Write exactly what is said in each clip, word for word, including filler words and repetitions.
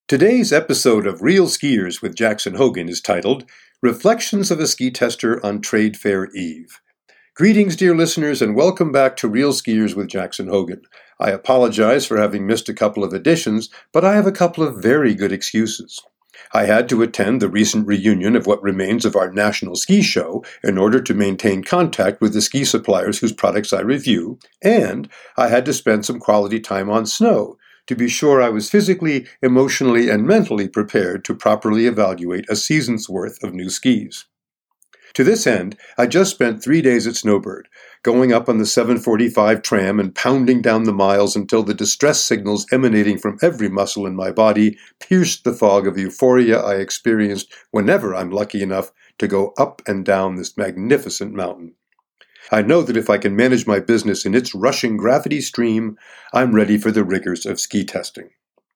Today's episode of Real Skiers with Jackson Hogan is titled, Reflections of a Ski Tester on Trade Fair Eve. Greetings, dear listeners, and welcome back to Real Skiers with Jackson Hogan. I apologize for having missed a couple of editions, but I have a couple of very good excuses. I had to attend the recent reunion of what remains of our National Ski Show in order to maintain contact with the ski suppliers whose products I review, and I had to spend some quality time on snow to be sure I was physically, emotionally, and mentally prepared to properly evaluate a season's worth of new skis. To this end, I just spent three days at Snowbird, going up on the seven forty-five tram and pounding down the miles until the distress signals emanating from every muscle in my body pierced the fog of euphoria I experienced whenever I'm lucky enough to go up and down this magnificent mountain. I know that if I can manage my business in its rushing gravity stream, I'm ready for the rigors of ski testing.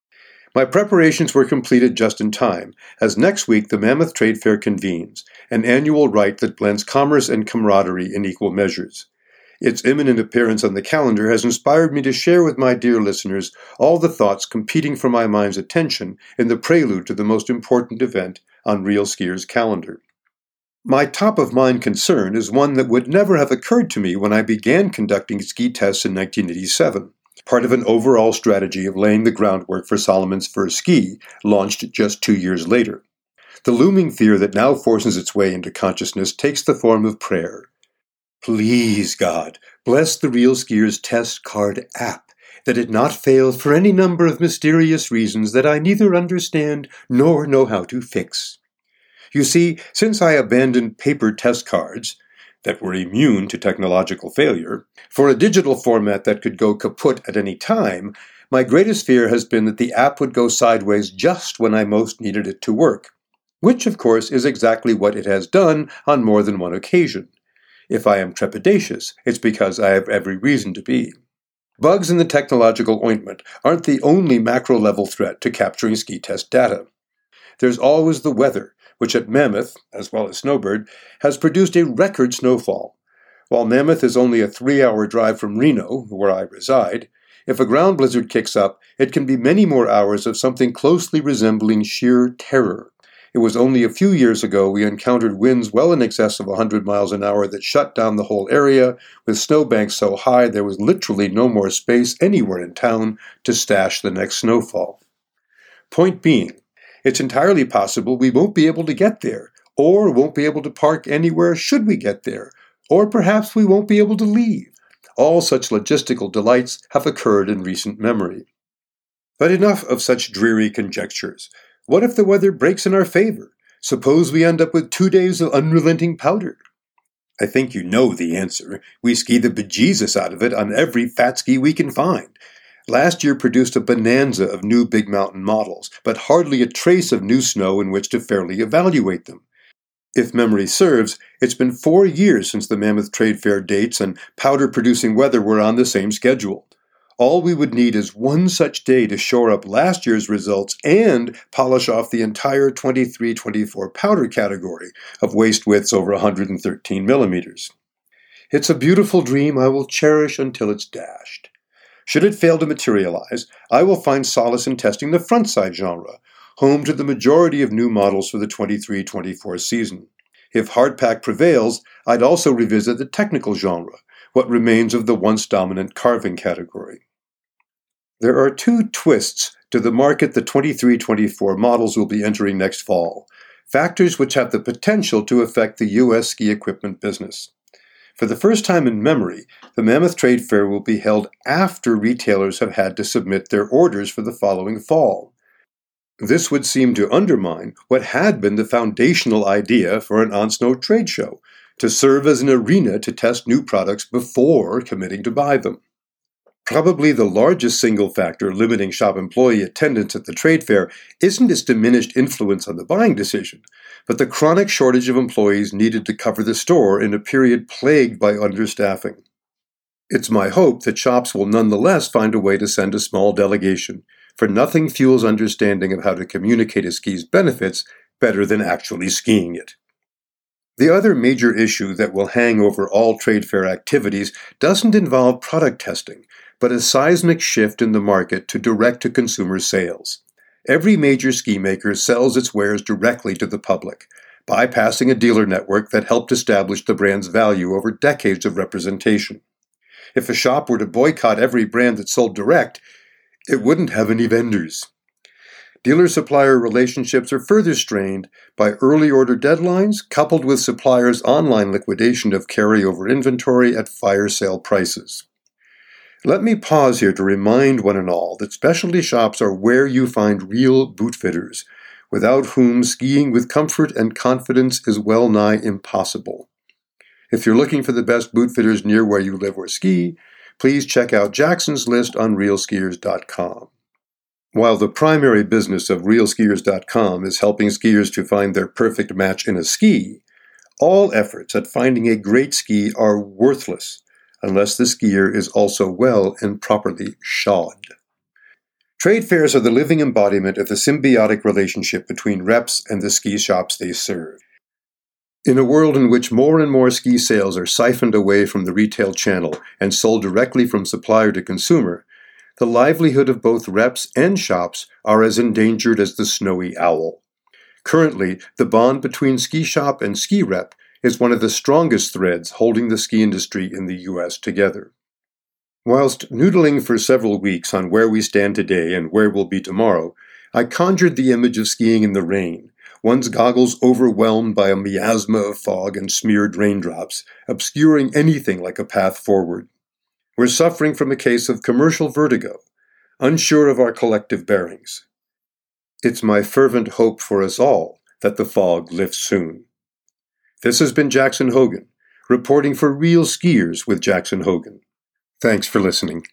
My preparations were completed just in time, as next week the Mammoth Trade Fair convenes, an annual rite that blends commerce and camaraderie in equal measures. Its imminent appearance on the calendar has inspired me to share with my dear listeners all the thoughts competing for my mind's attention in the prelude to the most important event on Real Skiers' calendar. My top-of-mind concern is one that would never have occurred to me when I began conducting ski tests in nineteen eighty-seven, part of an overall strategy of laying the groundwork for Salomon's first ski, launched just two years later. The looming fear that now forces its way into consciousness takes the form of prayer. Please, God, bless the Real Skiers Test Card app, that it not fail for any number of mysterious reasons that I neither understand nor know how to fix. You see, since I abandoned paper test cards that were immune to technological failure for a digital format that could go kaput at any time, my greatest fear has been that the app would go sideways just when I most needed it to work, which, of course, is exactly what it has done on more than one occasion. If I am trepidatious, it's because I have every reason to be. Bugs in the technological ointment aren't the only macro-level threat to capturing ski test data. There's always the weather, which at Mammoth, as well as Snowbird, has produced a record snowfall. While Mammoth is only a three-hour drive from Reno, where I reside, if a ground blizzard kicks up, it can be many more hours of something closely resembling sheer terror. It was only a few years ago we encountered winds well in excess of one hundred miles an hour that shut down the whole area, with snowbanks so high there was literally no more space anywhere in town to stash the next snowfall. Point being, it's entirely possible we won't be able to get there, or won't be able to park anywhere should we get there, or perhaps we won't be able to leave. All such logistical delights have occurred in recent memory. But enough of such dreary conjectures. What if the weather breaks in our favor? Suppose we end up with two days of unrelenting powder? I think you know the answer. We ski the bejesus out of it on every fat ski we can find. Last year produced a bonanza of new big mountain models, but hardly a trace of new snow in which to fairly evaluate them. If memory serves, it's been four years since the Mammoth Trade Fair dates and powder-producing weather were on the same schedule. All we would need is one such day to shore up last year's results and polish off the entire twenty-three twenty-four powder category of waist widths over one hundred thirteen millimeters. It's a beautiful dream I will cherish until it's dashed. Should it fail to materialize, I will find solace in testing the frontside genre, home to the majority of new models for the twenty-three twenty-four season. If hardpack prevails, I'd also revisit the technical genre, what remains of the once dominant carving category. There are two twists to the market the twenty-three twenty-four models will be entering next fall, factors which have the potential to affect the U S ski equipment business. For the first time in memory, the Mammoth Trade Fair will be held after retailers have had to submit their orders for the following fall. This would seem to undermine what had been the foundational idea for an on-snow trade show, to serve as an arena to test new products before committing to buy them. Probably the largest single factor limiting shop employee attendance at the trade fair isn't its diminished influence on the buying decision, but the chronic shortage of employees needed to cover the store in a period plagued by understaffing. It's my hope that shops will nonetheless find a way to send a small delegation, for nothing fuels understanding of how to communicate a ski's benefits better than actually skiing it. The other major issue that will hang over all trade fair activities doesn't involve product testing, but a seismic shift in the market to direct-to-consumer sales. Every major ski maker sells its wares directly to the public, bypassing a dealer network that helped establish the brand's value over decades of representation. If a shop were to boycott every brand that sold direct, it wouldn't have any vendors. Dealer-supplier relationships are further strained by early order deadlines coupled with suppliers' online liquidation of carryover inventory at fire sale prices. Let me pause here to remind one and all that specialty shops are where you find real boot fitters, without whom skiing with comfort and confidence is well nigh impossible. If you're looking for the best boot fitters near where you live or ski, please check out Jackson's list on real skiers dot com. While the primary business of real skiers dot com is helping skiers to find their perfect match in a ski, all efforts at finding a great ski are worthless unless the skier is also well and properly shod. Trade fairs are the living embodiment of the symbiotic relationship between reps and the ski shops they serve. In a world in which more and more ski sales are siphoned away from the retail channel and sold directly from supplier to consumer, the livelihood of both reps and shops are as endangered as the snowy owl. Currently, the bond between ski shop and ski rep is one of the strongest threads holding the ski industry in the U S together. Whilst noodling for several weeks on where we stand today and where we'll be tomorrow, I conjured the image of skiing in the rain, one's goggles overwhelmed by a miasma of fog and smeared raindrops, obscuring anything like a path forward. We're suffering from a case of commercial vertigo, unsure of our collective bearings. It's my fervent hope for us all that the fog lifts soon. This has been Jackson Hogan, reporting for Real Skiers with Jackson Hogan. Thanks for listening.